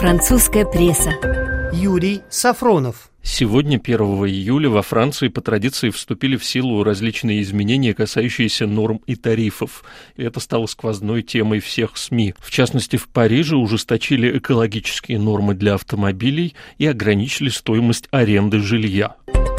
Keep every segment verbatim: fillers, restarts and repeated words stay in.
Французская пресса. Юрий Сафронов. Сегодня, первого июля, во Франции по традиции вступили в силу различные изменения, касающиеся норм и тарифов. И это стало сквозной темой всех СМИ. В частности, в Париже ужесточили экологические нормы для автомобилей и ограничили стоимость аренды жилья.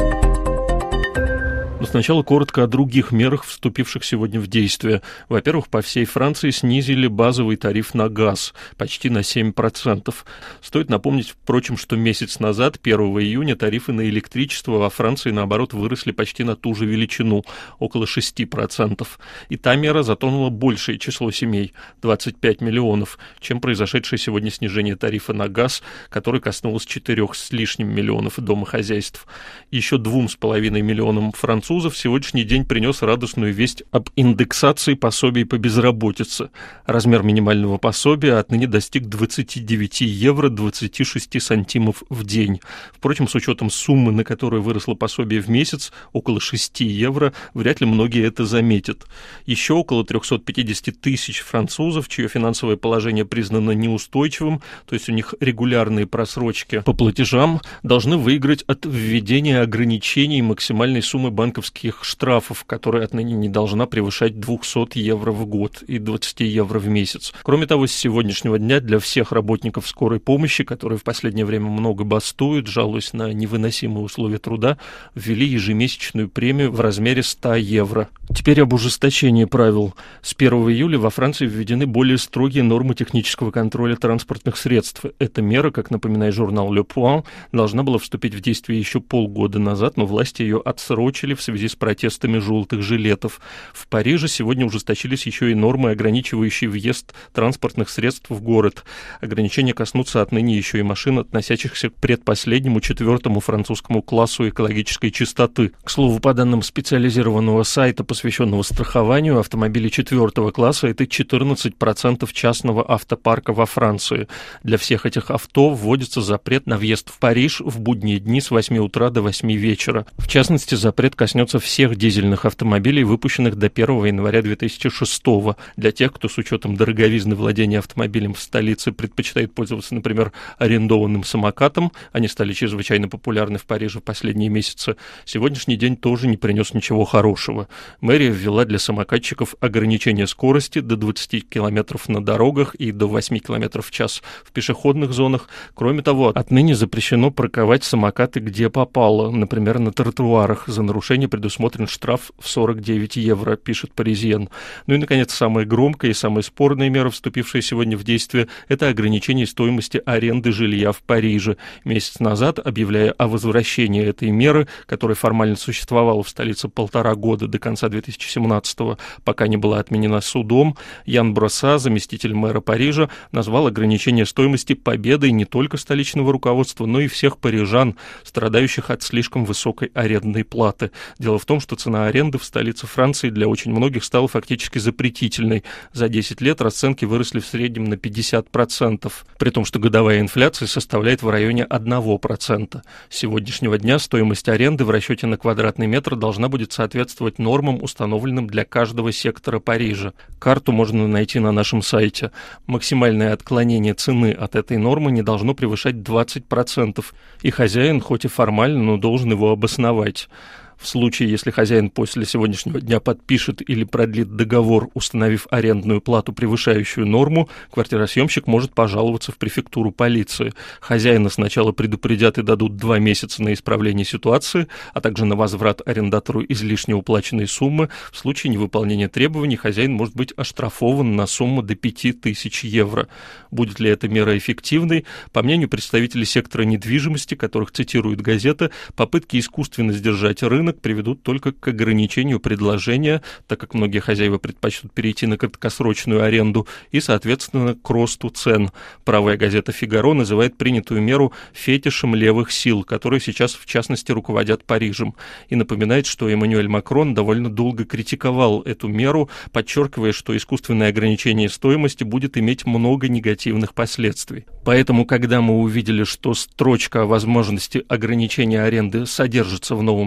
Но сначала коротко о других мерах, вступивших сегодня в действие. Во-первых, по всей Франции снизили базовый тариф на газ почти на семь процентов. Стоит напомнить, впрочем, что месяц назад, первого июня, тарифы на электричество во Франции, наоборот, выросли почти на ту же величину, около шесть процентов. И та мера затронула большее число семей, двадцать пять миллионов, чем произошедшее сегодня снижение тарифа на газ, которое коснулось четырех с лишним миллионов домохозяйств. Еще двум с половиной миллионам французов в сегодняшний день принес радостную весть об индексации пособий по безработице. Размер минимального пособия отныне достиг двадцать девять евро двадцать шесть сантимов в день. Впрочем, с учетом суммы, на которую выросло пособие в месяц, около шесть евро, вряд ли многие это заметят. Еще около триста пятьдесят тысяч французов, чье финансовое положение признано неустойчивым, то есть у них регулярные просрочки по платежам, должны выиграть от введения ограничений максимальной суммы банковских штрафов, которая отныне не должна превышать двести евро в год и двадцать евро в месяц. Кроме того, с сегодняшнего дня для всех работников скорой помощи, которые в последнее время много бастуют, жалуясь на невыносимые условия труда, ввели ежемесячную премию в размере сто евро. Теперь об ужесточении правил. С первого июля во Франции введены более строгие нормы технического контроля транспортных средств. Эта мера, как напоминает журнал Le Point, должна была вступить в действие еще полгода назад, но власти ее отсрочили в связи с протестами желтых жилетов. В Париже сегодня ужесточились еще и нормы, ограничивающие въезд транспортных средств в город. Ограничения коснутся отныне еще и машин, относящихся к предпоследнему, четвертому французскому классу экологической чистоты. К слову, по данным специализированного сайта, посвященного страхованию, автомобили четвертого класса – это четырнадцать процентов частного автопарка во Франции. Для всех этих авто вводится запрет на въезд в Париж в будние дни с восьми утра до восьми вечера. В частности, запрет коснется всех дизельных автомобилей, выпущенных до первого января две тысячи шестого. Для тех, кто с учетом дороговизны владения автомобилем в столице предпочитает пользоваться, например, арендованным самокатом, они стали чрезвычайно популярны в Париже в последние месяцы, сегодняшний день тоже не принес ничего хорошего. Мэрия ввела для самокатчиков ограничение скорости до двадцати километров на дорогах и до восьми километров в час в пешеходных зонах. Кроме того, отныне запрещено парковать самокаты где попало, например, на тротуарах. За нарушение предусмотрен штраф в сорок девять евро, пишет Паризьен. Ну и, наконец, самая громкая и самая спорная мера, вступившая сегодня в действие, это ограничение стоимости аренды жилья в Париже. Месяц назад, объявляя о возвращении этой меры, которая формально существовала в столице полтора года до конца две тысячи семнадцатого, пока не была отменена судом, Ян Броса, заместитель мэра Парижа, назвал ограничение стоимости победой не только столичного руководства, но и всех парижан, страдающих от слишком высокой арендной платы. Дело в том, что цена аренды в столице Франции для очень многих стала фактически запретительной. За десять лет расценки выросли в среднем на пятьдесят процентов, при том, что годовая инфляция составляет в районе одного процента. С сегодняшнего дня стоимость аренды в расчете на квадратный метр должна будет соответствовать нормам, установленным для каждого сектора Парижа. Карту можно найти на нашем сайте. Максимальное отклонение цены от этой нормы не должно превышать двадцать процентов, и хозяин, хоть и формально, но должен его обосновать. В случае, если хозяин после сегодняшнего дня подпишет или продлит договор, установив арендную плату, превышающую норму, квартиросъемщик может пожаловаться в префектуру полиции. Хозяина сначала предупредят и дадут два месяца на исправление ситуации, а также на возврат арендатору излишне уплаченной суммы. В случае невыполнения требований хозяин может быть оштрафован на сумму до пяти тысяч евро. Будет ли эта мера эффективной? По мнению представителей сектора недвижимости, которых цитирует газета, попытки искусственно сдержать рынок приведут только к ограничению предложения, так как многие хозяева предпочтут перейти на краткосрочную аренду, и, соответственно, к росту цен. Правая газета «Фигаро» называет принятую меру фетишем левых сил, которые сейчас, в частности, руководят Парижем, и напоминает, что Эммануэль Макрон довольно долго критиковал эту меру, подчеркивая, что искусственное ограничение стоимости будет иметь много негативных последствий. Поэтому, когда мы увидели, что строчка о возможности ограничения аренды содержится в новом законе,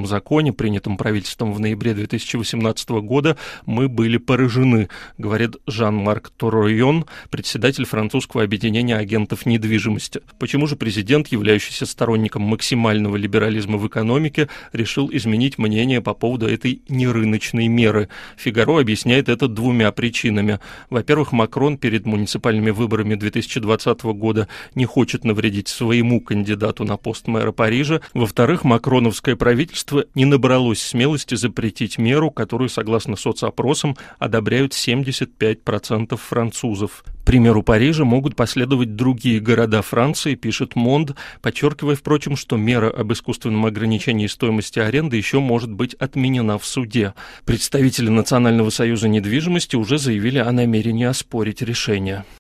плане, принятом правительством в ноябре две тысячи восемнадцатого года, мы были поражены, говорит Жан-Марк Торойон, председатель французского объединения агентов недвижимости. Почему же президент, являющийся сторонником максимального либерализма в экономике, решил изменить мнение по поводу этой нерыночной меры? «Фигаро» объясняет это двумя причинами. Во-первых, Макрон перед муниципальными выборами две тысячи двадцатого года не хочет навредить своему кандидату на пост мэра Парижа. Во-вторых, макроновское правительство не набралось смелости запретить меру, которую, согласно соцопросам, одобряют семьдесят пять процентов французов. К примеру Парижа могут последовать другие города Франции, пишет Монд, подчеркивая, впрочем, что мера об искусственном ограничении стоимости аренды еще может быть отменена в суде. Представители Национального союза недвижимости уже заявили о намерении оспорить решение.